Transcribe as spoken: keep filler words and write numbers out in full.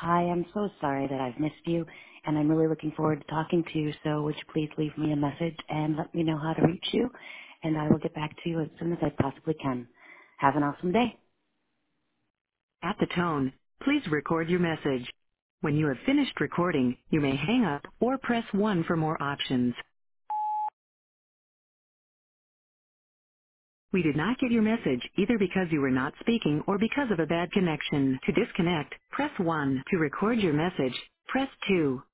I am so sorry that I've missed you, and I'm really looking forward to talking to you, so would you please leave me a message and let me know how to reach you, and I will get back to you as soon as I possibly can. Have an awesome day. At the tone, please record your message. When you have finished recording, you may hang up or press one for more options. We did not get your message either because you were not speaking or because of a bad connection. To disconnect, press one. To record your message, press two.